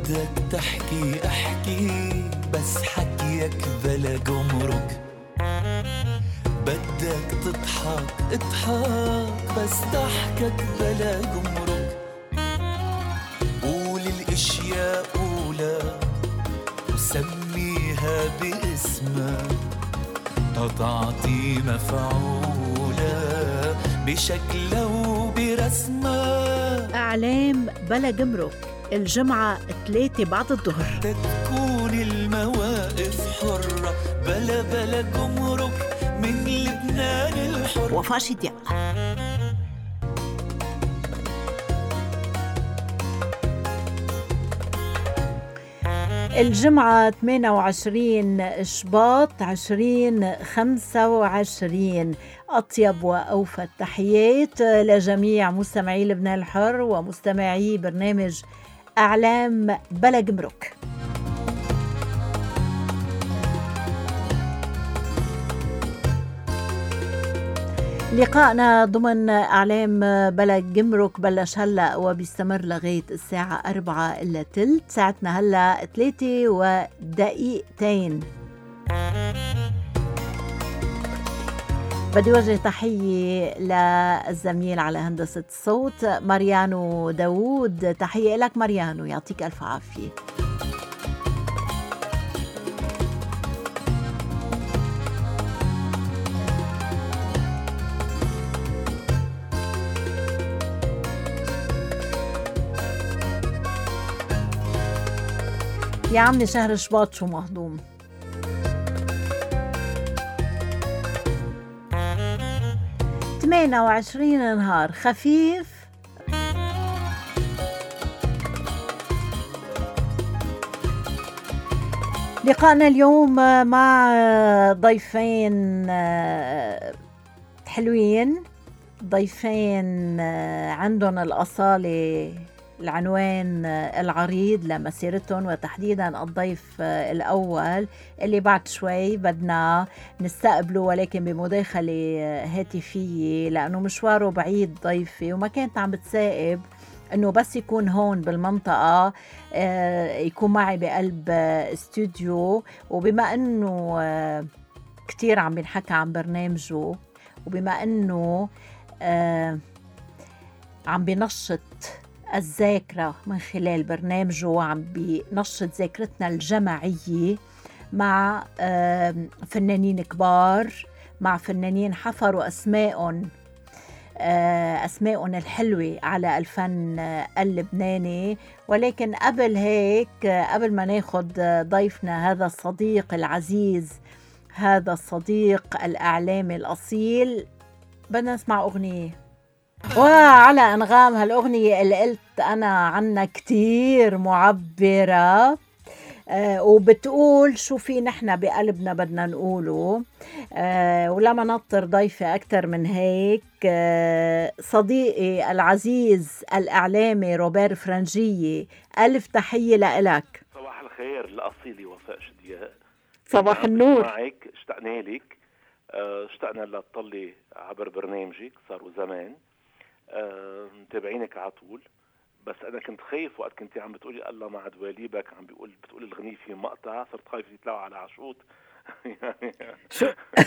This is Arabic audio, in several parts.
بدك تحكي احكي بس حكيك بلا جمرك، بدك تضحك اضحك بس ضحكك بلا جمرك. قول الاشياء قولها وسميها باسمها، تعطي مفعولة بشكلها وبرسمها. أعلام بلا جمرك الجمعة 3 بعد الظهر. تكون المواقف حرة بلا جمرك من لبنان الحر. وفاء شديق. الجمعة 28 شباط 2025. أطيب وأوفى التحيات لجميع مستمعي لبنان الحر ومستمعي برنامج أعلام بلا جمرك. لقاءنا ضمن أعلام بلا جمرك بلش هلأ وبيستمر لغاية الساعة 4:15. ساعتنا هلأ 3:02. بدي وجه تحية للزميل على هندسة الصوت ماريانو داوود. تحية لك ماريانو، يعطيك ألف عافية. يا عمي شهر شباط شو مهضوم. ثمانية وعشرين نهار خفيف. لقاءنا اليوم مع ضيفين حلوين، ضيفين عندهم الأصالة، العنوان العريض لمسيرتهم، وتحديدا الضيف الأول اللي بعد شوي بدنا نستقبله ولكن بمداخلة هاتفية لأنه مشواره بعيد ضيفي، وما كانت عم بتسائب أنه بس يكون هون بالمنطقة يكون معي بقلب استوديو. وبما أنه كتير عم بنحكى عن برنامجه، وبما أنه عم بنشط الذاكرة من خلال برنامجه وعم بنشط ذاكرتنا الجماعية مع فنانين كبار، مع فنانين حفروا أسمائهم الحلوة على الفن اللبناني. ولكن قبل هيك، قبل ما ناخد ضيفنا هذا الصديق العزيز، هذا الصديق الإعلامي الأصيل، بدنا نسمع أغنية. وعلى أنغام هالأغنية اللي قلت أنا عنها كتير معبرة وبتقول شو في نحن بقلبنا بدنا نقوله. ولما نطر ضيفي أكتر من هيك، صديقي العزيز الإعلامي روبير فرنجية، ألف تحية لإلك. صباح الخير الأصيلي وفاء شدياء. صباح النور. معك اشتقنا لك، اشتقنا لتطلي عبر برنامجك، صاروا زمان متابعينك على طول. بس انا كنت خايف وقت كنتي عم بتقولي الله مع دواليبك، عم بتقولي الغنية في مقطع، صرت خايف يطلعوا على عشوط. شو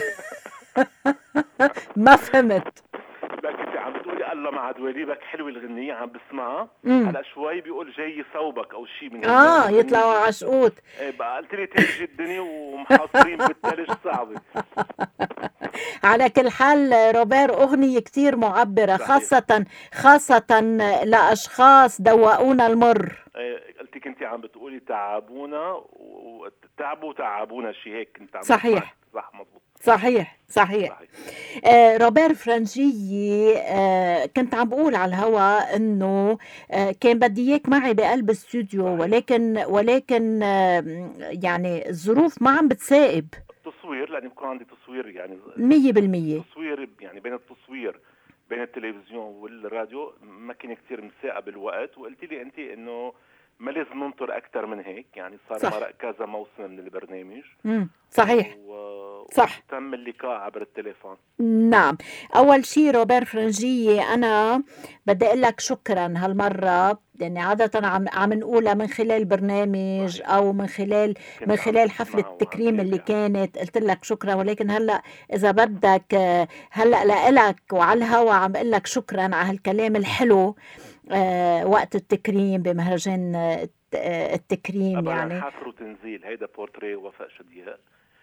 ما فهمت. لا كنتي عم بتقولي الله مع دواليبك حلوة الغنية، عم بسمعها هلا شوي بيقول جاي صوبك او شيء من يطلعوا عشقوت. بقى قلت لي تلج الدنيا ومحاصرين بالثلج صعبة. على كل حال روبير أغنية كتير معبرة، خاصة لأشخاص دوقونا المر. قلتي كنتي عم بتقولي تعبونا تعبونا شيء هيك كنت عم صحيح. صح مضبوط. صحيح. روبير فرنجي، كنت عم بقول على الهوا انه كان بدي اياك معي بقلب استوديو، ولكن يعني الظروف ما عم بتسائب. تصوير، لأن يكون عندي تصوير يعني 100%. تصوير يعني بين التصوير بين التلفزيون والراديو ما كان كتير مساء بالوقت. وقلت لي انت انه ما لازم ننطر اكثر من هيك، يعني صار صح. مرق كذا موسم من البرنامج صحيح. صح. وتم اللقاء عبر التليفون. نعم. أول شيء روبير فرنجية، أنا بدي أقول لك شكرا هالمرة، يعني عادة عم نقولها من خلال برنامج أو من خلال حفلة التكريم اللي كانت، قلت لك شكرا، ولكن هلأ إذا بدك هلأ لإلك وعلى الهوا عم أقول لك شكرا على هالكلام الحلو وقت التكريم بمهرجان التكريم. يعني حفر وتنزيل، هيدا بورتريه وفاء شدياء.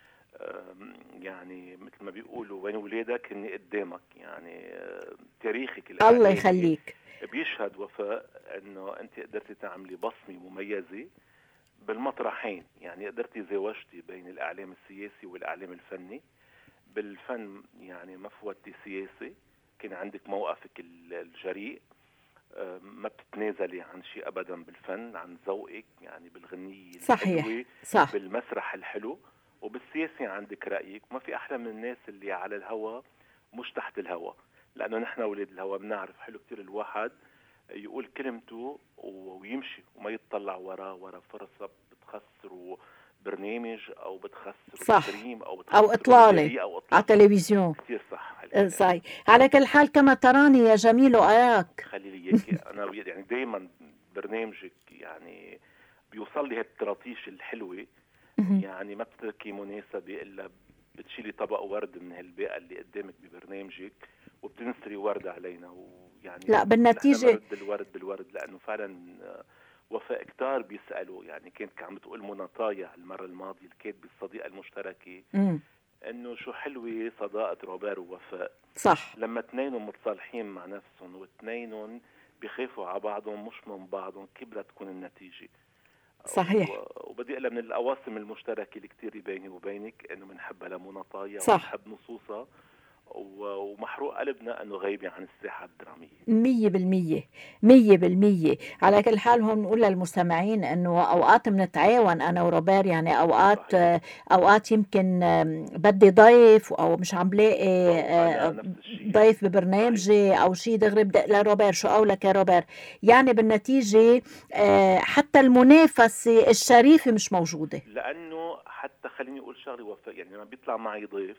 يعني مثل ما بيقولوا وين ولادك هني قدامك، يعني تاريخك الله يخليك بيشهد وفاء انه انت قدرتي تعملي بصمه مميزه بالمطرحين، يعني قدرتي زوجتي بين الاعلام السياسي والاعلام الفني. بالفن يعني ما فوتي سياسي، كان عندك موقفك الجريء، ما بتتنازلي عن شيء ابدا بالفن، عن ذوقك يعني بالغنية الحلوة، صح. بالمسرح الحلو، وبالسياسي عندك رأيك. ما في احلى من الناس اللي على الهوا مش تحت الهوا، لانه نحن ولاد الهوا بنعرف حلو كتير الواحد يقول كلمته ويمشي وما يتطلع ورا فرصة بتخسره برنامج او بتخسره تكريم او اطلالة على التلفزيون. كتير صح. صحيح. على كل حال كما تراني يا جميل وأراك، خلي لي اياكي انا يعني دايما برنامجك يعني بيوصل لي هالطراطيش الحلوه، يعني ما بتتركي مناسبه الا بتشيلي طبق ورد من هالباقه اللي قدامك ببرنامجك وبتنسري ورد علينا، ويعني لا بالنتيجه برد بالورد لانه فعلا وفاء كتار بيسالوا. يعني كانت عم بتقول منى طايع المره الماضيه الكاتبه الصديقه المشتركه انه شو حلوه صداقه روبير ووفاء. صح. لما اثنينهم متصالحين مع نفسهم واثنينهم بيخافوا على بعضهم مش من بعضهم، كيف بدها تكون النتيجه؟ صحيح. وبدي اقول من القواسم المشتركه اللي كتير بيني وبينك انه بنحبها لمنى طايع وبنحب نصوصها، ومحروق قلبنا انه غايبه عن الساحه الدراميه 100%. على كل حال هون نقول للمستمعين انه اوقات بنتعاون انا وروبير، يعني اوقات يمكن بدي ضيف او مش عم لاقي ضيف ببرنامجي او شيء، دغري بدي اقول لروبير شو قولك يا روبير. يعني بالنتيجه حتى المنافسه الشريفه مش موجوده، لانه حتى خليني اقول شغله وفاء، يعني لما بيطلع معي ضيف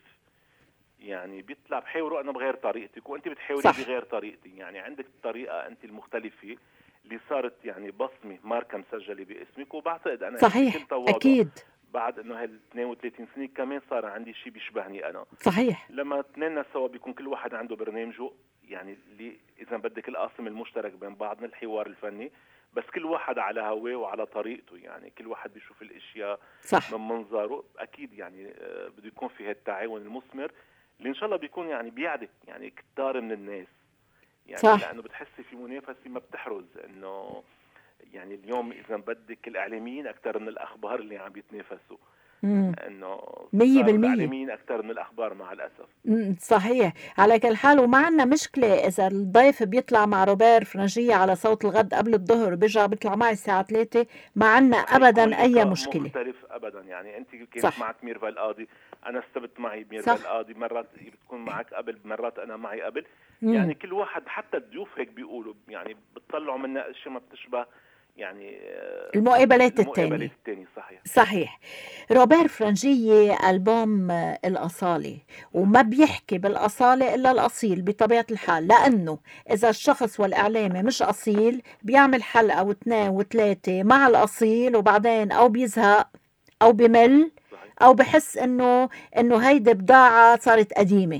يعني بيطلع بحاوره انا بغير طريقتك وانت بتحاولي بغير طريقتي، يعني عندك الطريقه انت المختلفه اللي صارت يعني بصمه ماركه مسجله باسمك، وبعتقد انا صحيح اكيد بعد انه هال 32 سنه كمان صار عندي شيء بيشبهني انا. صحيح. لما اثنيننا سوا بيكون كل واحد عنده برنامجه، يعني اللي اذا بدك القاسم المشترك بين بعضنا الحوار الفني، بس كل واحد على هواه وعلى طريقته، يعني كل واحد بيشوف الاشياء صح من منظره. اكيد يعني بده يكون في هالتعاون المثمر اللي ان شاء الله بيكون يعني بيعدك يعني كتار من الناس، يعني صح. لانه بتحسي في منافسه ما بتحرز، انه يعني اليوم اذا بدك الاعلاميين اكثر من الاخبار اللي عم بيتنافسوا، انه 100% الاعلاميين اكثر من الاخبار مع الاسف. صحيح. على كل حال وما عندنا مشكله اذا الضيف بيطلع مع روبير فرنجية على صوت الغد قبل الظهر وبيرجع بيطلع معي الساعه 3، ما عندنا ابدا اي مشكله. مختلف ابدا، يعني انت كنت معك ميرفا القاضي، انا استبت معي ميرفا القاضي، مرات بتكون معك قبل، مرات انا معي قبل. يعني كل واحد حتى الضيوف هيك بيقولوا، يعني بتطلعوا منا اشياء ما بتشبه يعني المقابلات الثانية. صحيح. روبير فرنجية ألبوم الأصالة، وما بيحكي بالأصالة إلا الأصيل بطبيعة الحال، لأنه إذا الشخص والإعلامي مش أصيل بيعمل حلقة واثنين وثلاثة مع الأصيل وبعدين أو بيزهق أو بمل أو بحس إنه هيدي بضاعة صارت قديمة.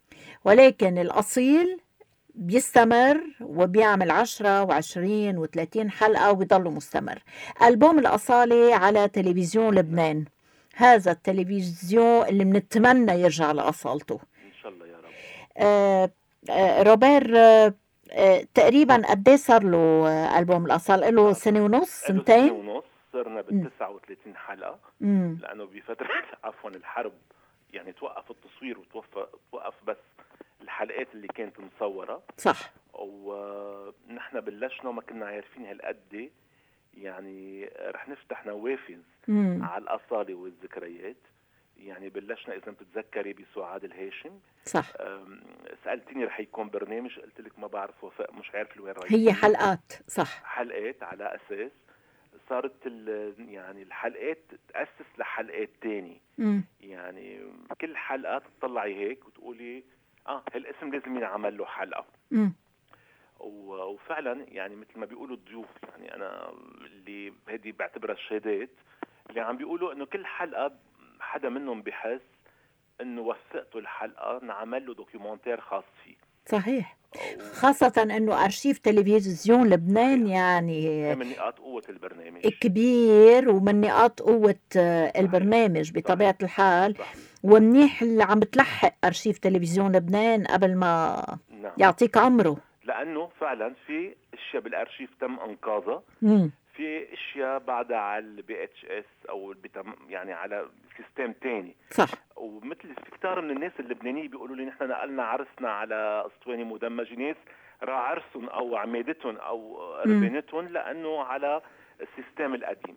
ولكن الأصيل بيستمر وبيعمل 10 و20 و30 حلقة وبيضل مستمر. ألبوم الأصالة على تلفزيون لبنان، هذا التلفزيون اللي بنتمنى يرجع لأصالته إن شاء الله يا رب. روبير تقريبا قد صار له ألبوم الأصالة؟ له سنة ونص، سنتين ونص. صرنا بال39 حلقة لأنه بفترة عفوا الحرب يعني توقف التصوير وتوقف بس الحلقات اللي كانت مصورة. صح. ونحن بلشنا وما كنا عارفين هالقد يعني رح نفتح نوافذ على الأصالة والذكريات. يعني بلشنا إذا بتتذكري بسعاد الهاشم. صح. سألتني رح يكون برنامج، قلت لك ما بعرف وفاء، مش عارف وين رايح. هي حلقات. صح، حلقات على أساس صارت يعني الحلقات تأسس لحلقات تاني. مم. يعني كل حلقة تطلعي هيك وتقولي هالاسم لازم ينعمل له حلقة. مم. وفعلا يعني مثل ما بيقولوا الضيوف، يعني انا اللي هذه بعتبرها الشهادات اللي عم بيقولوا انه كل حلقة حدا منهم بحس انه وثقته الحلقة نعمل له دوكيومنتير خاص فيه. صحيح، خاصة انه ارشيف تلفزيون لبنان صحيح. يعني هي من نقاط قوة البرنامج. كبير ومن نقاط قوة البرنامج بطبيعة الحال. ومنيح اللي عم بتلحق ارشيف تلفزيون لبنان قبل ما نعم. يعطيك عمره، لانه فعلا في اشياء بالارشيف تم انقاذها، في اشياء بعدها على البي اتش اس او يعني على سيستم تاني. صح. ومثل في كتار من الناس اللبنانيين بيقولوا لي نحن نقلنا عرسنا على اسطوانه مدمجه، ناس راح عرسهم او عمادتهم او ربانتهم لانه على السيستم القديم.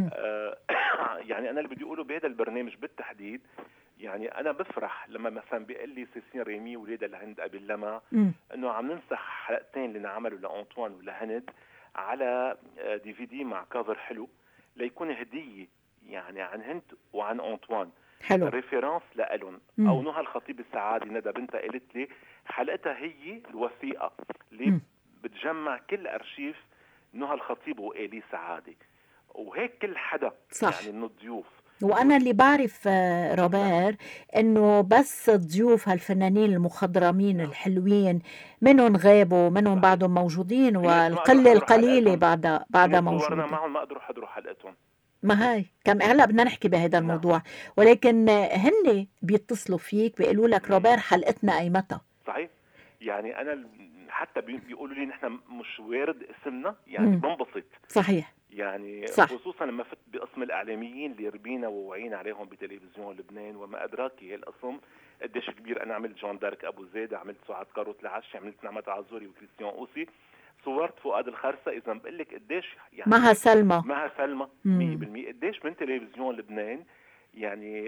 يعني انا اللي بدي اقوله بهذا البرنامج بالتحديد، يعني انا بفرح لما مثلا بيقول لي سيسين ريمي وليدة لهند قبل لما انه عم ننسخ حلقتين اللي نعملوا لانطوان ولهند على دي في دي مع كافر حلو ليكون هديه يعني عن هند وعن انطوان. حلو. ريفيرانس لألون. او نهى الخطيب السعادي ندى بنتها قالت لي حلقتها هي الوثيقه اللي بتجمع كل ارشيف نهى الخطيب وإيلي سعادي، وهيك كل حدا صح. يعني من الضيوف. وأنا اللي بعرف روبير إنه بس ضيوف هالفنانين المخضرمين الحلوين منهم غابوا منهم بعدهم موجودين، والقلة القليلة بعدها موجودة. صورنا معهم ما قدروا يحضروا حلقتهم. ما هاي كم هلا بدنا نحكي بهذا الموضوع، ولكن هن بيتصلوا فيك بيقولوا لك روبير حلقتنا أي متى. صحيح. يعني أنا حتى بيقولوا لي نحن مش وارد اسمنا، يعني بنبسط. صحيح. يعني صح. خصوصا لما فت بقسم الإعلاميين اللي ربينا ووعينا عليهم بتلفزيون لبنان وما أدراكي هالقسم قديش كبير. أنا عملت جون دارك أبو زيد، عملت سعاد كاروت العشي، عملت نعمت عزوري وكريستيان أوسي، صورت فؤاد الخرسة. إذا بقول لك قديش يعني مها سلمى 100% قديش من تلفزيون لبنان يعني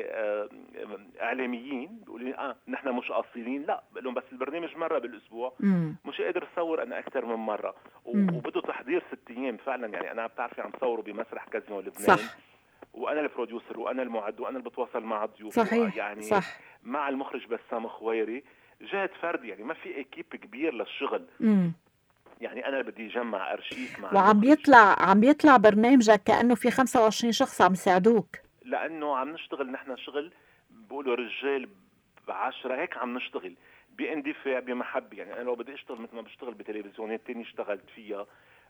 اعلاميين بيقولوا لي نحن مش اصيلين. لا، بقول لهم بس البرنامج مره بالاسبوع مش قادر اصور انا اكثر من مره وبده تحضير 6 ايام فعلا. يعني انا بتعرفي عم صوره بمسرح كازينو لبنان. صح. وانا البروديوسر وانا المعد وانا اللي بتواصل مع الضيوف. صحيح. يعني صح. مع المخرج بسام خويري جهد فردي، يعني ما في اكيب كبير للشغل. يعني انا بدي اجمع ارشيف مع عم بيطلع برنامجك كانه في 25 شخص عم يساعدوك، لانه عم نشتغل نحن شغل بقولوا رجال ب10 هيك عم نشتغل باندفاع بمحبه. يعني انا لو بدي اشتغل مثل ما بشتغل بتلفزيونات تاني اشتغلت فيها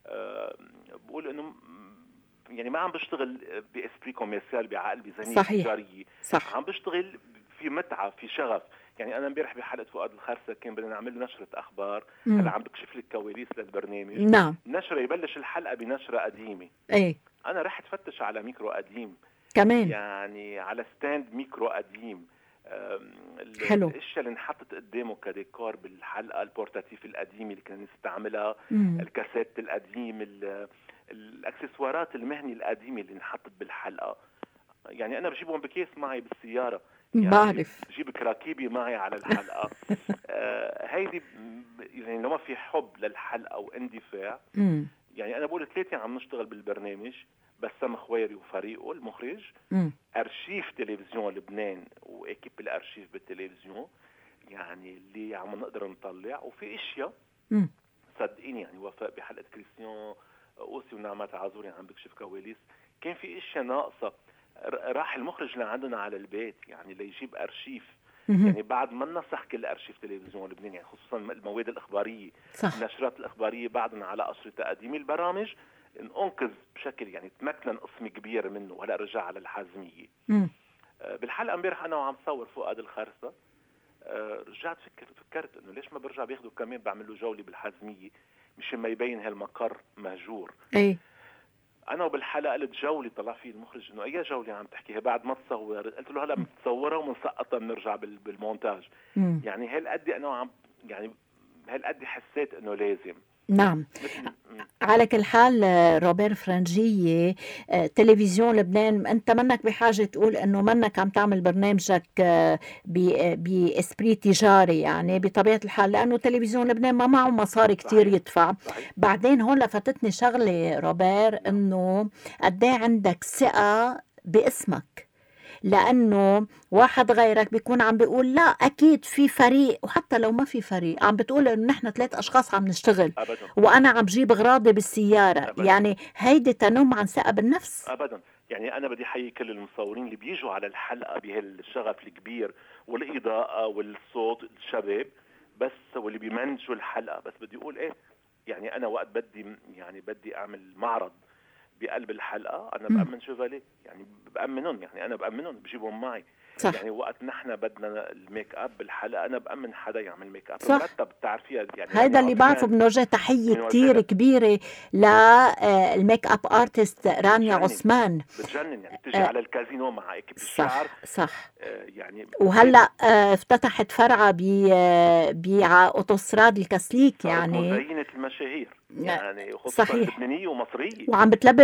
بقول انه يعني ما عم بشتغل باسبري كوميرسيال بعقل بذهنيه تجاريه. صح. عم بشتغل في متعه في شغف. يعني انا امبارح بحلقه فؤاد الخرسة كان بدنا نعمل له نشره اخبار. هلا عم بكشف لك كواليس للبرنامج. نعم. نشره يبلش الحلقه بنشره قديمه. ايه. انا رحت فتش على ميكرو قديم كمان، يعني على ستاند ميكرو قديم. حلو. الاشياء اللي انحطت قدامه كديكور بالحلقه، البورتاتيف القديم اللي كان يستعملها، الكاسيت القديم، الاكسسوارات المهني القديمه اللي انحطت بالحلقه. يعني انا بجيبهم بكيس معي بالسياره، يعني بعرف بجيب كراكيبي معي على الحلقه. هيدي يعني لما في حب للحلقه واندفاع. يعني انا بقول 3 عم نشتغل بالبرنامج، بسام خويري وفريقه المخرج، ارشيف تلفزيون لبنان واكيب الارشيف بالتلفزيون يعني اللي عم نقدر نطلع. وفي اشياء صدقيني يعني وفاء بحلقه كريستيان اوسي ونعمت عزوري عم بكشف كواليس كان في اشياء ناقصه. راح المخرج لعندنا على البيت يعني ليجيب ارشيف. يعني بعد ما ننسخ كل ارشيف تلفزيون لبنان، يعني خصوصا المواد الاخباريه، النشرات الاخباريه بعدنا على اشرطه قديمه، البرامج انقذ بشكل يعني تمكن قسم كبير منه وهلا رجع على الحازميه. بالحلقه امبارح انا وعم صور فؤاد الخرسة رجعت فكرت انه ليش ما برجع باخده كمان بعمل له جوله بالحازميه مشان ما يبين هالمقر مهجور. اي انا وبالحلقه قلت جوله، طلع فيه المخرج انه اي جوله عم تحكيها بعد ما تصور. قلت له هلا بنتصورها وبنسقطها بنرجع بالمونتاج. يعني هالقد انا عم يعني هالقد حسيت انه لازم نعم. مثل على كل حال روبير فرنجية، تلفزيون لبنان، انت منك بحاجة تقول انه منك عم تعمل برنامجك باسبري تجاري، يعني بطبيعة الحال، لانه تلفزيون لبنان ما معه مصاري كتير صحيح يدفع. صحيح. بعدين هون لفتتني شغلة روبير، نعم انه قد ايه عندك ثقة باسمك، لأنه واحد غيرك بيكون عم بيقول لا أكيد في فريق، وحتى لو ما في فريق عم بتقول إنه نحن 3 أشخاص عم نشتغل ابدا وأنا عم جيب أغراضي بالسيارة، ابدا يعني هيدي تنم عن ثقة بالنفس. ابدا. يعني انا بدي احيي كل المصورين اللي بيجوا على الحلقه بهالشغف الكبير والاضاءه والصوت الشباب، بس واللي بيمنجوا الحلقه. بس بدي اقول ايه، يعني انا وقت بدي اعمل معرض بقلب الحلقه، انا مم. بامن شوفاليه، يعني بامنهم، يعني انا بامنهم بجيبهم معي. صح يعني وقت نحن بدنا الميك اب بالحلقه انا بامن حدا يعمل ميك اب صح. مرتب، بتعرفيها يعني هيدا رانيا اللي بعرفه، عثمان. بنوجه تحية كتير بنوجهها كبيرة للميك اب ارتست رانيا بتجنن عثمان. بتجنن، يعني بتجي آه، على الكازينو مع اكيب الشعر. صح صح. يعني وهلا افتتحت فرعة باوتوستراد الكسليك صارت يعني. مزينة المشاهير، آه، يعني خصوصا صحيح. لبنانية ومصرية. وعم بتلبي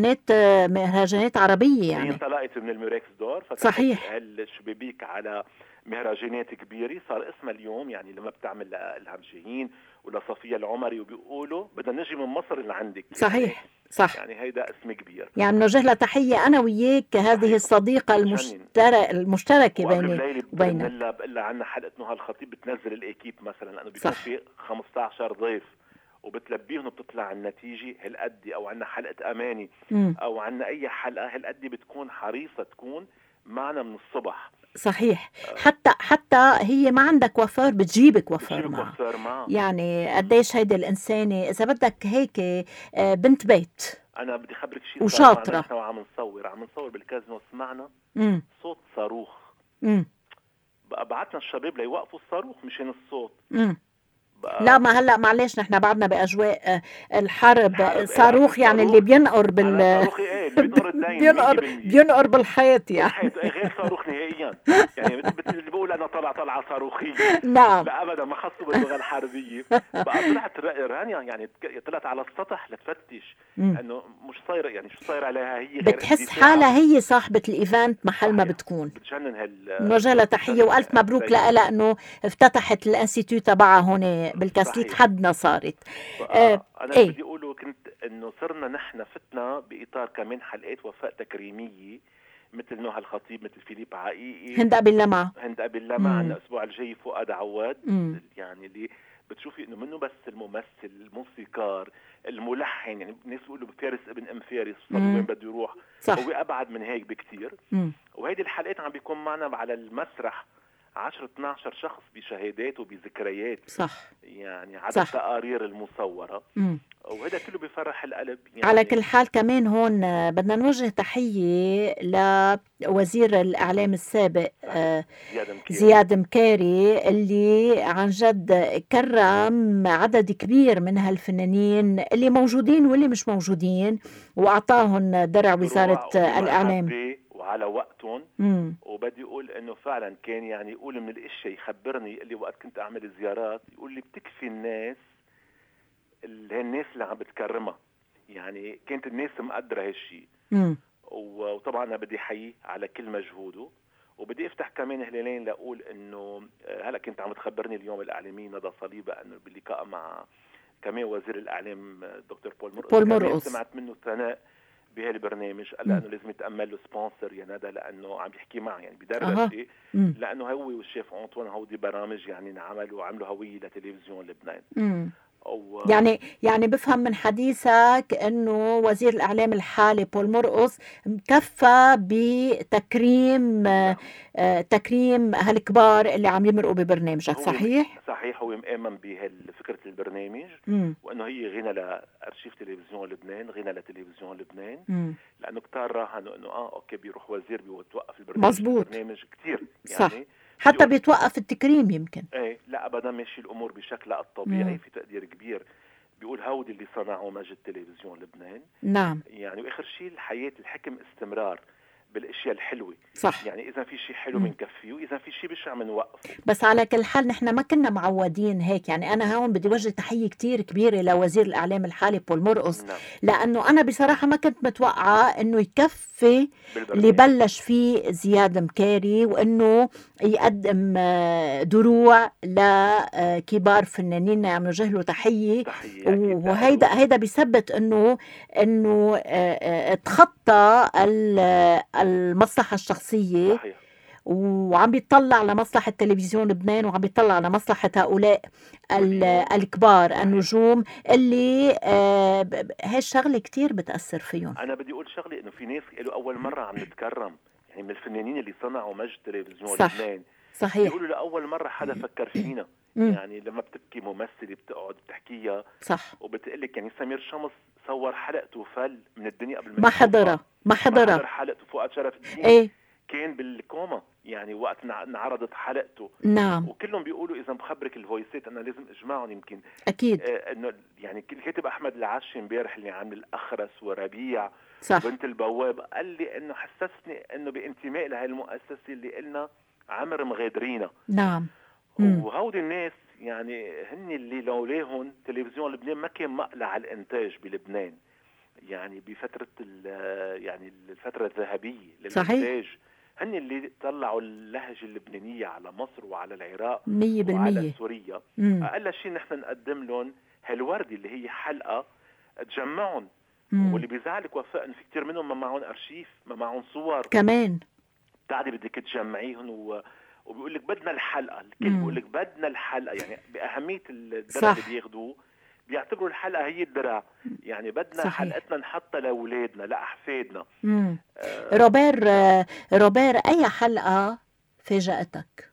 مهرجانات عربية هي يعني. انطلقت من الميركس دور، فتحت صحيح. هالشبابيك على مهرجانات كبيرة. صار اسمها اليوم، يعني لما بتعمل لإلهام شاهين ولا صفية العمري وبيقولوا بدنا نجي من مصر لعندك، يعني صحيح صح. يعني هيدا اسم كبير. يعني بنوجه لها تحية أنا وياك، هذه صحيح الصديقة بتجنن. المشتركة وقبل بيني الليله وبينك. بنرن لها بقول لها عندنا حلقه نهى الخطيب، بتنزل الاكيب مثلا لانه بيكون صح. في 15 ضيف، وبتلبيهم وبتطلع النتيجه هالقد. او عندنا حلقه اماني مم. او عندنا اي حلقه هالقد، بتكون حريصه تكون معنا من الصبح. صحيح. حتى هي ما عندك وفار، بتجيبك وفار بتجيبك معها. وفار معها. يعني قديش هيدي الإنسانة إذا بدك هيك بنت بيت انا بدي خبرك شيء صار معنا وشاطرة. نحن وعم نصور بالكازينو، سمعنا امم صوت صاروخ. امم بقى بعتنا الشباب ليوقفوا الصاروخ مشان الصوت. امم لا، بقى ما هلا معلش نحن بعدنا بأجواء الحرب. الحرب إيه، عرفت صاروخ يعني اللي الصاروخ. بينقر انا صاروخي ايه اللي بينقر الدين بينقر 100%. بينقر بالحيط يعني. بالحيط ايه، غير صاروخ نهائيا. يعني اللي بيقول انا طلعه صاروخيه، نعم. لا ابدا، ما خصه باللغه الحربيه. بقى طلعت رانيا، يعني طلعت على السطح لتفتش مم. انه مش صايره، يعني شو صاير عليها هي غير بتحس اندفاعها. حالها هي صاحبة الإيفنت محل ما صحيح بتكون. بتجنن بنوجه لها تحية بتجنن وألف مبروك هالسيدة. لها، لأنه افتتحت الانستيتيو تبعها هون بالكاسليك، صحيح. حدنا صارت. آه بقى انا اللي ايه. بدي اقوله كنت انه صرنا نحن فتنا باطار كمان حلقات وفاء تكريميه، مثل نهى الخطيب، مثل فيليب عقيقي، هند أبي اللمعة. هند ابي اللمع. امم عندنا الاسبوع الجاي فؤاد عواد. امم يعني اللي بتشوفي انه منه بس الممثل، الموسيقار، الملحن. يعني الناس بيقولوا فارس ابن ام فارس وصل وين بده يروح، صح. هو ابعد من هيك بكتير. امم وهيدي الحلقات عم بيكون معنا على المسرح 10 12 شخص بشهادات وبذكريات، صح يعني عدد صح. تقارير المصوره. امم وهذا كله بفرح القلب على يعني. كل حال كمان هون بدنا نوجه تحية لوزير الإعلام السابق صحيح زياد مكيري. زياد مكاري، اللي عن جد كرم عدد كبير من هالفنانين اللي موجودين واللي مش موجودين، وأعطاهم درع وزارة دروع الإعلام. وبمحبه وعلى وقتهم. امم وبدي اقول انه فعلا كان يعني يقول من الاشياء، يخبرني اللي وقت كنت اعمل زيارات يقول لي بتكفي الناس الناس اللي عم بتكرمها. يعني كانت الناس مقدره هالشيء. امم وطبعا انا بدي احييه على كل مجهوده. وبدي افتح كمان هلالين لاقول انه هلا كنت عم تخبرني اليوم الاعلامي ندى صليبه انه باللقاء مع كمان وزير الاعلام دكتور بول مرقص، بول كمان مرقص. سمعت منه ثناء بهالبرنامج. قال انه لازم يتامل له سبونسر يا ندى، لانه عم يحكي معه يعني بدرجه، لانه هو والشيف انطوان هودي برامج يعني انعملوا وعملوا هويه لتلفزيون لبنان. يعني بفهم من حديثك انه وزير الاعلام الحالي بول مرقص مكفى بتكريم تكريم هالكبار اللي عم يمرقوا ببرنامجك، صحيح؟ صحيح. هو مآمن بفكره البرنامج، وانه هي غنى لارشيف تلفزيون لبنان، غنى لتلفزيون لبنان. لانه كتار راهنوا انه اوكي بيروح وزير بيوقف البرنامج. مزبوط. البرنامج كتير صح. يعني حتى بيتوقف التكريم يمكن. ايه لا ابدا، ماشي الامور بشكلها الطبيعي. في تقدير كبير بيقول هودي اللي صنعوا مجد تلفزيون لبنان. نعم. يعني واخر شيء الحياه، الحكم استمرار بالاشياء الحلوه. صح. يعني اذا في شيء حلو بنكفيه، واذا في شيء بشع بنوقفه. بس على كل حال نحن ما كنا معودين هيك. يعني أنا هون بدي وجه تحية كتير كبيرة لوزير الإعلام الحالي بول مرقص، نعم. لأنه أنا بصراحة ما كنت متوقعة إنه يكفي اللي بالبرنامج. بلش فيه زياد مكاري، وإنه يقدم دروع لكبار فنانين. يعني بنوجه له تحية. تحية أكيد. وهيدا بيثبت إنه تخطى المصلحة الشخصية، صحيح. وعم بيطلع لمصلحة تلفزيون لبنان، وعم بيطلع لمصلحة هؤلاء واليوم الكبار صحيح. النجوم اللي هالشغلة كتير بتأثر فيهم. أنا بدي أقول شغلة، إنه في ناس قالوا أول مرة عم نتكرم، يعني من الفنانين اللي صنعوا مجد تلفزيون صح. لبنان، صحيح. بيقولوا لأول مرة حدا فكر فينا. يعني لما بتبكي ممثلة بتقعد بتحكيها، صح. وبتقلك يعني سمير شمس صور حلقته فل من الدنيا قبل ما حضرها. ما حضر حلقته. فؤاد شرف الدين ايه كان بالكوما يعني وقت انعرضت حلقته. نعم. وكلهم بيقولوا اذا بخبرك الفويسات انا لازم اجمعهم يمكن. اكيد. انه يعني الكاتب احمد العشي امبارح اللي عامل الاخرس وربيع صح. وبنت البواب قال لي انه حسسني انه بانتماء لهي المؤسسه اللي قلنا عمر مغادرينا. نعم. وهودي الناس يعني هن اللي لولاهم تلفزيون لبنان ما كان مقلع على الانتاج بلبنان. يعني بفتره يعني الفتره الذهبيه للانتاج، هن اللي طلعوا اللهجة اللبنانية على مصر وعلى العراق 100%. وعلى سوريا. أقل شيء نحن نقدم لهم هالوردة اللي هي حلقة تجمعهم. واللي بيزعلك وفاء إن في كتير منهم ما معهم أرشيف، ما معهم صور كمان. بتعدي بدك تجمعيهم وبيقول لك بدنا الحلقة. الكل بيقول لك بدنا الحلقة، يعني بأهمية الدرع اللي بياخدوه بيعتبروا الحلقة هي الدرع. يعني بدنا صحيح. حلقتنا نحطها لأولادنا لأحفادنا. روبير أي حلقة فاجأتك؟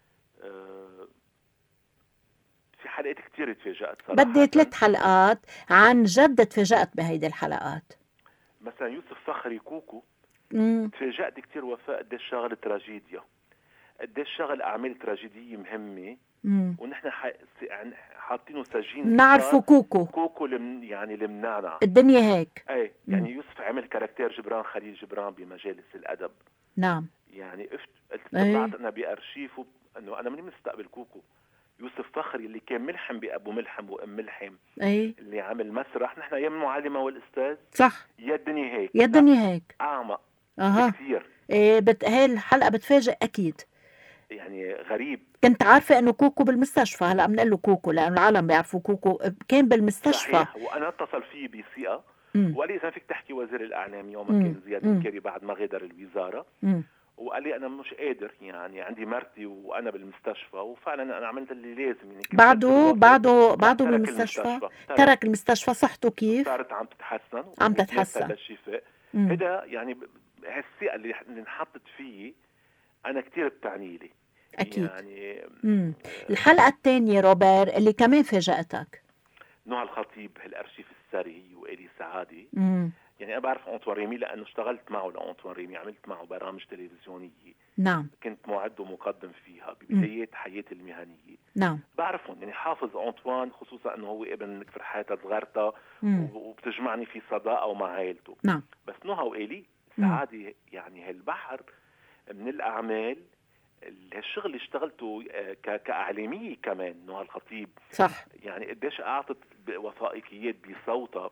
في حلقات كتير تفاجأت صراحة. بدي 3 حلقات عن جد تفاجأت بهيدي الحلقات. مثلا يوسف فخري كوكو. تفاجأت كتير وفاء قديش شغل تراجيديا، قديش شغل أعمال تراجيدية مهمة. ونحن حاطينه سجين. نعرفه كوكو يعني المنعنع الدنيا هيك. اي يعني يوسف عمل كاركتير جبران خليل جبران بمجالس الأدب. نعم. يعني طلعت أنا بأرشيفه أنه أنا مني مستقبل كوكو. يوسف فخري اللي كان ملحم بأبو ملحم وأم ملحم. اللي عمل مسرح. نحن أيام المعلمة والأستاذ. صح. يا الدنيا هيك. يا الدنيا هيك. أعمق كثير. هاي الحلقة بتفاجئ أكيد. يعني غريب. كنت عارفة إنه كوكو بالمستشفى. هلأ بنقول له كوكو لأنه العالم بيعرفوا كوكو. كان بالمستشفى. صحيح. وأنا اتصل فيه بثقة وقال لي إذا فيك تحكي وزير الإعلام يوم كان زياد مكاري بعد ما غادر الوزارة. وقال لي أنا مش قادر، يعني عندي مرتي وأنا بالمستشفى. وفعلا أنا عملت اللي لازم. يعني بعده بالمستشفى. ترك المستشفى. صحته كيف؟ صارت عم تتحسن. عم تتحسن. للشفاء. هذا يعني هالثقة اللي انحطت فيه أنا كتير بتعني لي. أكيد. يعني الحلقة الثانية روبير اللي كمان فاجأتك. نوع الخطيب هالأرشيف السري وإلي سعادي. يعني أنا بعرف أنطوان ريمي لأنه اشتغلت معه. لأنطوان ريمي عملت معه برامج تلفزيونية. نعم. كنت معد ومقدم فيها ببدايات حياتي المهنية. نعم. بعرفهم يعني حافظ أنطوان، خصوصا أنه هو ابن فرحاتة صغرتها وبتجمعني في صداقة ومع عائلته. نعم. بس نوها وإلي سعادي يعني هالبحر من الأعمال. الشغل اللي اشتغلته كإعلامية كمان نوها الخطيب. صح. يعني قديش أعطت وثائقيات بصوتها.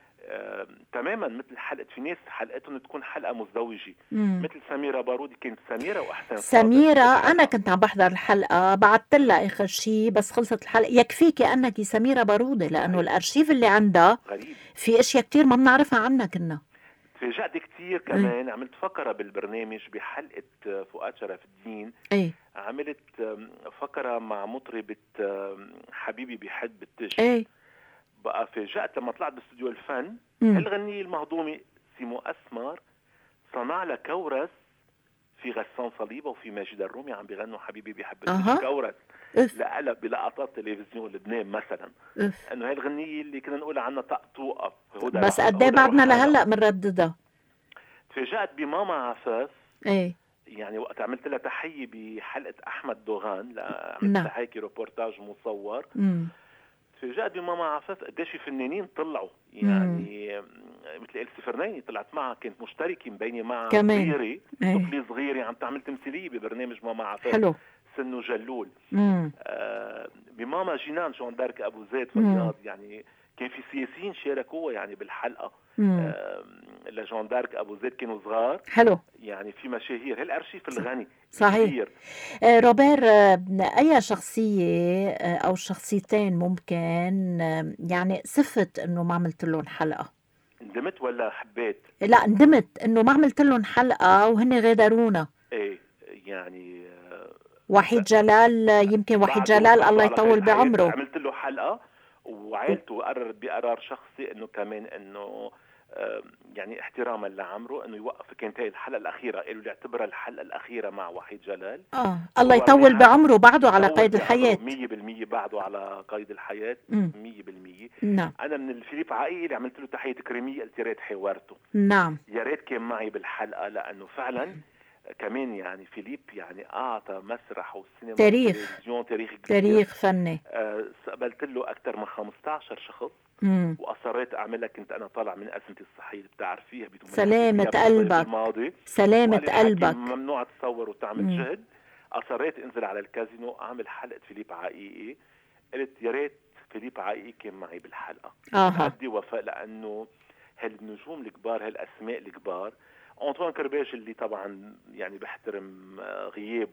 تماما مثل حلقة في ناس حلقتهم تكون حلقة مزدوجة. مثل سميرة بارودي. كانت سميرة وأحسن سميرة أنا كنت عم بحضر الحلقة. بعثت لها آخر شيء بس خلصت الحلقة. يكفيك أنك سميرة بارودي لأنه الأرشيف اللي عندها غريب. في أشياء كتير ما بنعرفها عنها. كنا تفاجأت كتير كمان. عملت فقرة بالبرنامج بحلقة فؤاد شرف الدين. عملت فقرة مع مطربة حبيبي بيحب التش. بقى فاجأت لما طلعت باستوديو الفن. هالغنية المهضومة سيمو أسمر صنع لها كورس في غسان صليبة وفي ماجد الرومي عم بيغنوا حبيبي بيحب التش. كورس لقلب بلقطات تلفزيون لبنان مثلا. انه هاي الغنية اللي كنا نقول عنها طقطوقة. بس قديه بعدنا لهلا بنرددها. تفاجأت بماما عفاف. يعني وقت عملت لها تحية بحلقة أحمد دوغان. عملت لها هيك روبورتاج مصور. تفاجأت بماما عفاف قديش في فنانين طلعوا. يعني مثل إلسي فرناني طلعت معها، كانت مشتركة مبينة معها كمان. صغيرة، ايه طفلة صغيرة عم تعمل تمثيلية ببرنامج ماما عفاف حلو. سنه جلول. امم بماما جينان جون دارك ابو زيد امم فياض، يعني كان في سياسيين شاركوها يعني بالحلقه. امم لجون دارك ابو زيد كانوا صغار، حلو. يعني في مشاهير، هالارشيف الغني صحيح. كبير. روبير، أي شخصية أو شخصيتين ممكن يعني صفت إنه ما عملت لهم حلقة؟ ندمت ولا حبيت؟ لا، ندمت إنه ما عملت لهم حلقة وهن غادرونا. ايه يعني وحيد جلال، يمكن وحيد جلال بعده الله على قيد يطول الحياة بعمره. عملت له حلقة، وعائلته قررت بقرار شخصي انه كمان انه يعني احتراما لعمره انه يوقف. كانت هي الحلقة الأخيرة، قالوا لي اعتبرها الحلقة الأخيرة مع وحيد جلال. الله يطول بعمره، بعده على يطول قيد الحياة. 100% بعده على قيد الحياة مم. 100%. نعم. أنا من الفيليب عقيقي اللي عملت له تحية كريمية، قلت يا ريت حوارته، نعم. يا ريت كان معي بالحلقة، لأنه فعلا كمان يعني فيليب يعني أعطى مسرح والسينما تاريخ. والتلفزيون تاريخ كبير. تاريخ فني. قبلت له أكثر من 15 شخص، وأصريت أعملها. كنت أنا طالع من أزمتي الصحية اللي بتعرفيها سلامة قلبك، الماضي، سلامة قلبك. ممنوع تصور وتعمل جهد. أصريت انزل على الكازينو اعمل حلقة فيليب عقيقي. قلت يا ريت فيليب عقيقي كان معي بالحلقة. قدي وفاء، لأنه هالنجوم الكبار، هالأسماء الكبار، أنطوان كرباش اللي طبعا يعني بحترم غيابه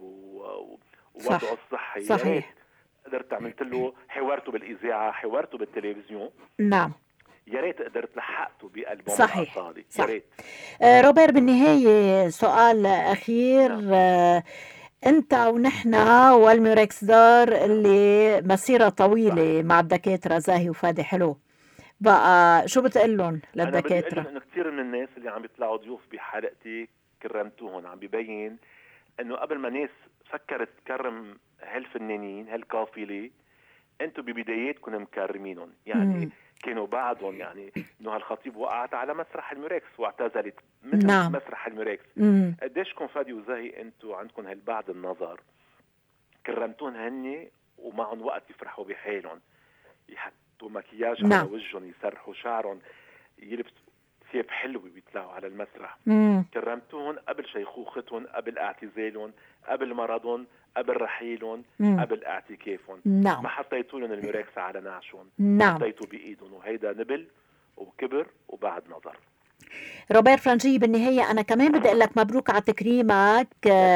ووضعه الصحي، صحيح. قدرت عملت له حوارته بالإذاعة، حوارته بالتلفزيون. نعم. يا ريت قدرت لحقته بألبوم صحيح. الأصالي. صح. يا ريت. روبير، بالنهاية سؤال أخير. نعم. أنت ونحن والميركس دار اللي مسيرة طويلة مع الدكاترة زاهي وفادي حلو، بقى شو بتقول لهم أنا بدي أقول للدكاترة؟ لهم إنه كثير من الناس اللي عم بيطلعوا ضيوف بحلقتي كرمتوهم. عم بيبين إنه قبل ما ناس فكرت تكرم هالفنانين هالقافلة، أنتم ببداياتكم مكرمينهم. يعني كانوا بعضهم، يعني نهى الخطيب وقعت على مسرح الميركس واعتزلت من نعم. مسرح الميركس. قديش كون فادي وزاهي انتم عندكم هالبعد النظر، كرمتون هني ومعهم وقت يفرحوا بحالهم، يحطوا مكياج نعم. على وجههم، يسرحوا شعرهم، يلبسوا ثياب حلوة بيطلعوا على المسرح. كرمتون قبل شيخوختهم، قبل اعتزالهم، قبل مرضهم، قبل رحيلهم، قبل اعتكافهم. نعم. ما حطيتوا لهم الميركس على نعشهم. نعم. حطيتوا بايدهم، وهيدا نبل وكبر وبعد نظر. روبير فرانجي، بالنهاية أنا كمان بدي أقول لك مبروك على تكريمك.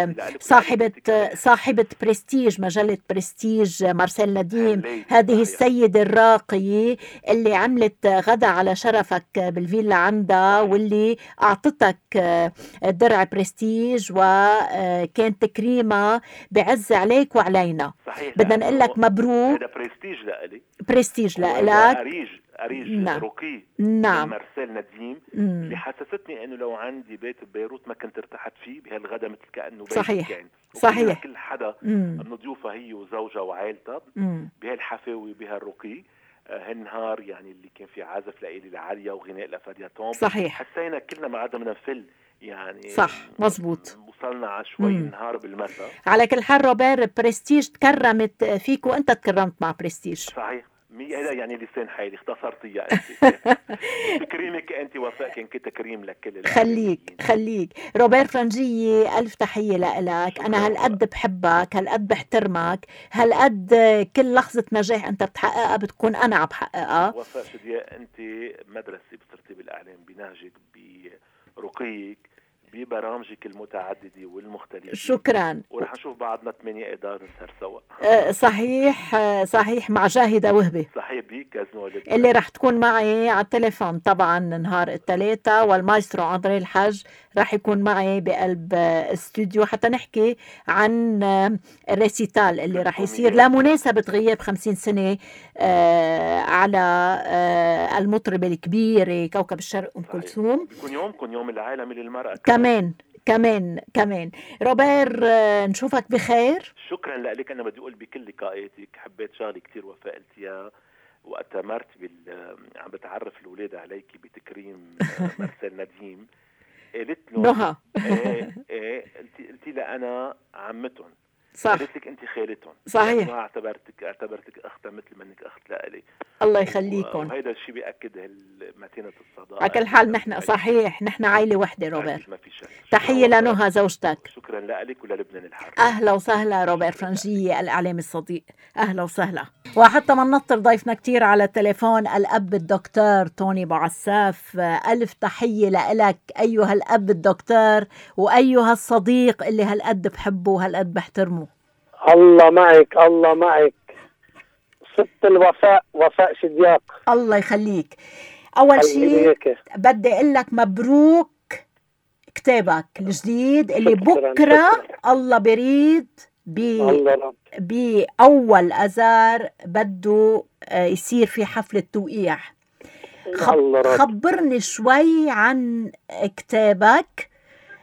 صاحبة برستيج، مجلة برستيج، مارسيل نديم، هذه السيدة الراقية اللي عملت غدا على شرفك بالفيلا عندها، واللي أعطتك درع برستيج، وكان تكريمها بعز عليك وعلينا. بدنا نقول لك مبروك. هذا برستيج لإلي، برستيج لإلك. أريج رقي. نعم. من مارسيل نديم اللي حسستني انه لو عندي بيت ببيروت ما كنت ارتحت فيه بهالغدا، مثل كأنه بيت. صحيح. كان. صحيح. كل حدا من ضيوفها هي وزوجها وعائلتها بهالحفاوي بهالرقي. هالنهار يعني اللي كان في عزف لإلي لعالية وغناء لفادياتوم. صحيح. حسينا كلنا ما عدا منفل يعني. صح، مزبوط. وصلنا على شوي النهار بالمساء. على كل حال روبير، برستيج تكرمت فيك وانت تكرمت مع برستيج. صحيح. هذا يعني لسان حالي اختصرتي يا انت. تكريمك انت وفاء كان كتكريم لكل خليك روبير فرانجي، الف تحيه لك. انا هالقد بحبك، هالقد بحترمك، هالقد كل لحظه نجاح انت بتحققها بتكون انا عم بحققها. وفاء شدياء، انت مدرسه بترتيب الاعلام، بنهجك، برقيك، ببرامجك المتعدده والمختلفه. شكرا. ورح نشوف بعضنا 8 اذار نسهر سوا. صحيح مع جاهدة وهبي. صحيح بكازنو اللي رح تكون معي على التليفون طبعا نهار الثلاثاء، والمايسترو أندري الحج رح يكون معي بقلب استوديو حتى نحكي عن الريسيتال اللي رح يصير لمناسبة غياب 50 سنة على المطربة الكبيرة كوكب الشرق أم كلثوم. بيكون يوم العالمي للمرأة كمان. روبير، نشوفك بخير. شكرا لك. أنا بدي أقول بكل لقاءاتك حبيت شغلي كتير وفاء قلتيها، وأتمرت عم بتعرف الأولاد عليكي بتكريم مارسيل نديم. قالت له نهى. قلتي لي أنا عمتهم. صح. قالت لك انت خالتهم، صحيح. ما اعتبرتك اختها مثل ما انك اخت لإلي. الله يخليكم. وهيدا الشيء بياكد متينه الصداقه. على كل حال نحن صحيح نحن عائله وحده روبير. ما في شك. تحيه لنهى زوجتك. شكرا لك وللبنان الحر. اهلا وسهلا روبير فرنجية الاعلامي الصديق، اهلا وسهلا. وحتى ما ننطر ضيفنا كتير على التليفون الاب الدكتور توني ابو عساف. الف تحيه لك ايها الاب الدكتور وايها الصديق اللي هالقد بحبه وهالقد بحترمه. الله معك، الله معك ست الوفاء، وفاء شدياق. الله يخليك. اول شيء بدي اقول لك مبروك كتابك الجديد اللي بكره الله بريد بأول أذار بده يصير في حفلة توقيع. خبرني شوي عن كتابك.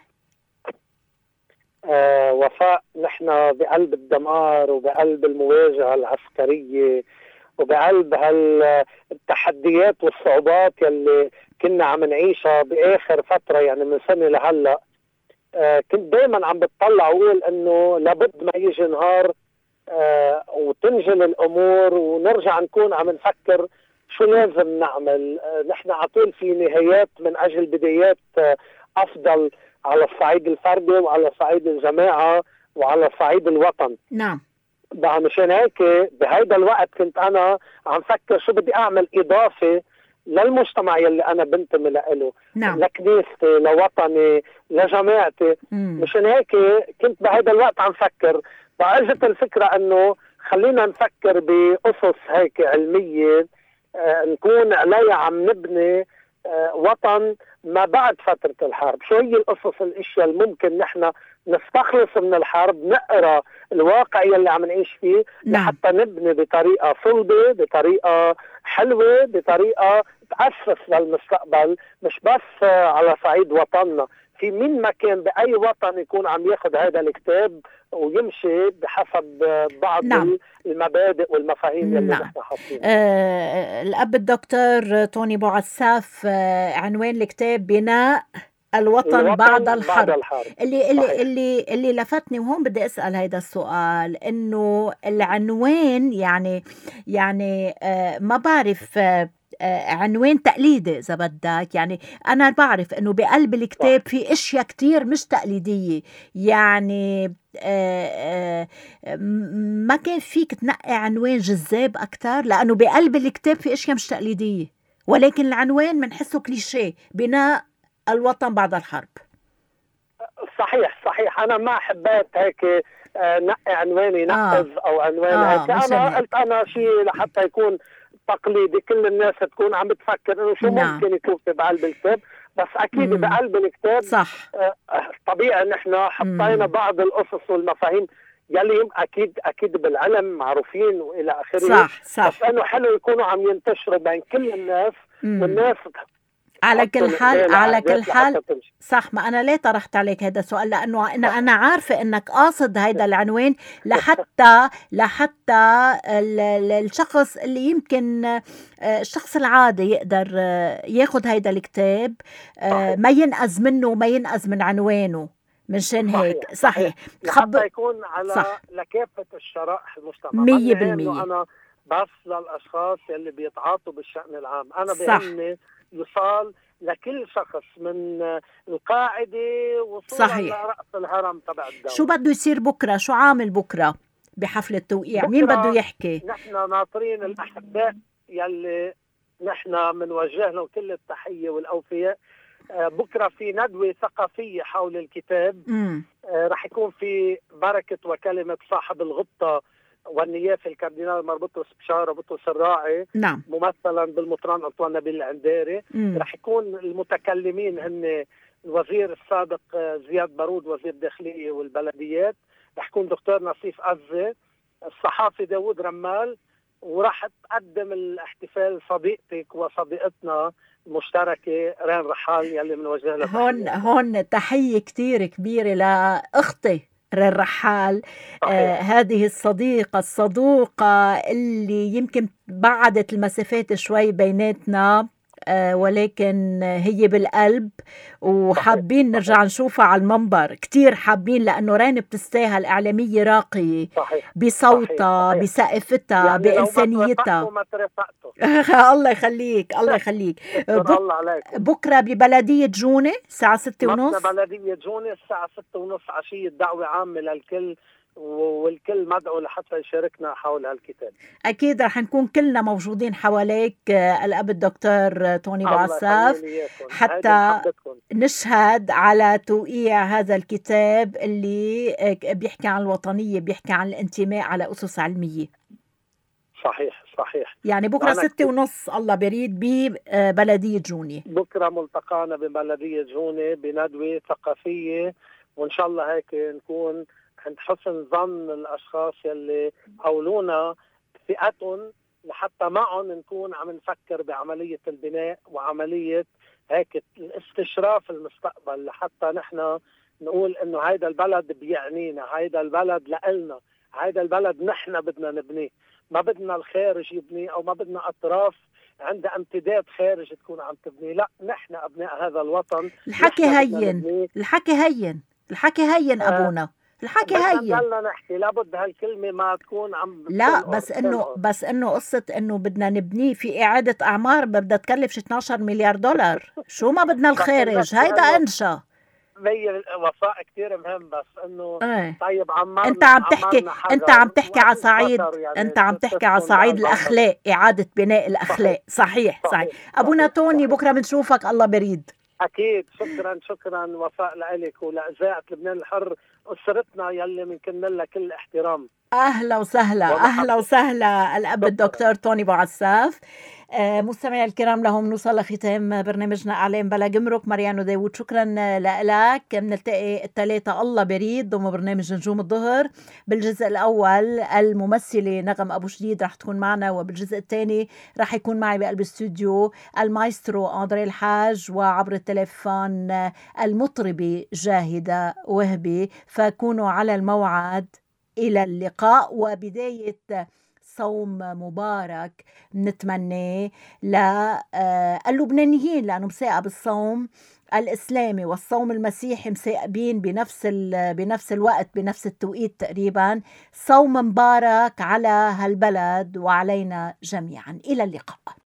وفاء، نحن بقلب الدمار وبقلب المواجهة العسكرية وبقلب هالتحديات والصعوبات يلي كنا عم نعيشها بآخر فترة، يعني من سنة لهلأ. كنت دايما عم بتطلع وقول انه لابد ما يجي نهار وتنجل الامور ونرجع نكون عم نفكر شو لازم نعمل. نحن على طول في نهايات من اجل بدايات افضل على الصعيد الفردي وعلى صعيد الجماعة وعلى صعيد الوطن. نعم. بقى مشان هيك بهيدا الوقت كنت انا عم فكر شو بدي اعمل اضافة للمجتمع يلي انا بنتمي له. نعم. لكنيستي، لوطني، لجماعتي. مشان هيك كنت بهيدا الوقت عم فكر. فاجت الفكرة انه خلينا نفكر بقصص هيك علمية نكون عليها عم نبني وطن ما بعد فترة الحرب. شو هي القصص، الاشياء اللي ممكن نحن نستخلص من الحرب، نقرأ الواقع يلي عم نعيش فيه. نعم. لحتى نبني بطريقة صلبة، بطريقة حلوة، بطريقة تأسس للمستقبل، مش بس على صعيد وطننا. في من مكان بأي وطن يكون عم ياخد هذا الكتاب ويمشي بحسب بعض نعم. المبادئ والمفاهيم اللي نعم. نحن حاطينها. الأب الدكتور توني ابو عساف، عنوان الكتاب بناء الوطن بعد الحرب. اللي لفتني، وهون بدي أسأل هيدا السؤال، إنه العنوان يعني ما بعرف، عنوان تقليدي إذا بدك. يعني أنا بعرف إنه بقلب الكتاب في أشياء كتير مش تقليدية، يعني ما كان فيك تنقي عنوان جذاب أكتر، لأنه بقلب الكتاب في أشياء مش تقليدية، ولكن العنوان منحسه كليشيه، بناء الوطن بعد الحرب. صحيح. أنا ما حبيت هيك نقي عنواني نقز أو عنوان هيك. أنا قلت أنا شيء لحتى يكون تقليدي، كل الناس تكون عم بتفكر انه شو ممكن يكون في بقلب الكتاب. بس اكيد بقلب الكتاب صح. طبيعي نحن حطينا بعض القصص والمفاهيم يلي اكيد بالعلم معروفين والى اخره. صح. بس انه حلو يكونوا عم ينتشروا بين كل الناس والناس على كل حال صح. ما أنا ليه طرحت عليك هذا السؤال، لأنه أنا عارفة أنك قاصد هذا العنوان لحتى الشخص اللي يمكن الشخص العادي يقدر ياخد هذا الكتاب ما ينقذ منه وما ينقذ من عنوانه. منشان هيك صحيح حتى يكون على لكافة الشرائح المجتمع 100%. أنا بس للأشخاص اللي بيتعاطوا بالشأن العام، أنا بهمني يوصل لكل شخص من القاعدة وصولا لرأس الهرم تبع الدولة. شو بده يصير بكرة؟ شو عامل بكرة بحفلة التوقيع؟ مين بده يحكي؟ نحن ناطرين الأحباء يلي نحن منوجه لهم كل التحية والأوفياء. بكرة في ندوة ثقافية حول الكتاب. رح يكون في بركة وكلمة صاحب الغبطة والنيافة الكاردينال مربطوس بشارة بطرس الراعي. نعم. ممثلا بالمطران أنطوان نبيل العنداري. رح يكون المتكلمين هن الوزير السابق زياد بارود وزير الداخلية والبلديات، رح يكون دكتور نصيف أزة، الصحافي داود رمال، ورح تقدم الاحتفال صديقتك وصديقتنا المشتركة رين رحال يلي منوجه لها هون تحية كتير كبيرة لأختي رين رحال. هذه الصدوقة اللي يمكن بعدت المسافات شوي بيناتنا، ولكن هي بالقلب، وحابين نرجع نشوفها على المنبر، كتير حابين، لأنه رين بتستاهل إعلامية راقية صحيح بصوتها، صحيح. بثقافتها، يعني لو ما بإنسانيتها. توافقتوا ما ترافقتوا. الله يخليك، الله يخليك. شكر الله عليكم. بكرة ببلدية جونة الساعة 6:30. مبنى بلدية جونة الساعة 6:30 عشية، دعوة عامة للكل، والكل مدعو لحتى يشاركنا حول هالكتاب. أكيد رح نكون كلنا موجودين حواليك الأب الدكتور توني الله بعساف، يخلي لي إياكم. هيدي حتى محبتكم. نشهد على توقيع هذا الكتاب اللي بيحكي عن الوطنية، بيحكي عن الانتماء على أسس علمية. صحيح صحيح. يعني بكرة 6:30 الله بريد ببلدية جونة. بكرة ملتقانا ببلدية جونة بندوة ثقافية، وإن شاء الله هيك نكون عند حسن ظن الأشخاص يلي حولونا ثقتهم، لحتى معهم نكون عم نفكر بعملية البناء وعملية هيك الاستشراف المستقبل، لحتى نحن نقول إنه هيدا البلد بيعنينا، هيدا البلد لإلنا، هيدا البلد نحن بدنا نبنيه، ما بدنا الخارج يبنيه، أو ما بدنا أطراف عندها امتداد خارج تكون عم تبني. لا، نحن أبناء هذا الوطن. الحكي هين، الحكي هين، الحكي هين أبونا، الحكي هين. بدنا نحكي، لابد هالكلمة ما تكون عم لا، بس انه قصة انه بدنا نبنيه في إعادة أعمار بدها تكلف شي 12 مليار دولار. شو ما بدنا الخارج، هيدا انشا. هي وفاء كتير مهم، بس انه طيب عمرنا انت عم تحكي على صعيد، يعني انت عم تحكي على صعيد الاخلاق، اعادة بناء الاخلاق. صحيح. ابونا توني بكره بنشوفك الله بريد. اكيد. شكرا وفاء لك ولاذاعة لبنان الحر، اسرتنا يلي بنكن لها كل احترام. اهلا وسهلا الاب الدكتور توني بعساف. مستمعي الكرام، لهم نوصل لختام برنامجنا اعلام بلا جمرك. مريانو داوود، شكرا لك. بنلتقي الثلاثة الله بريد ضمن برنامج نجوم الظهر. بالجزء الاول الممثله نغم ابو شديد رح تكون معنا، وبالجزء الثاني رح يكون معي بقلب الاستوديو المايسترو اندري الحاج، وعبر التليفون المطربه جاهده وهبي. فكونوا على الموعد. إلى اللقاء، وبداية صوم مبارك نتمنى للبنانيين، لأنه مساء بالصوم الإسلامي والصوم المسيحي مساقبين بنفس الوقت، بنفس التوقيت تقريبا. صوم مبارك على هالبلد وعلينا جميعا. إلى اللقاء.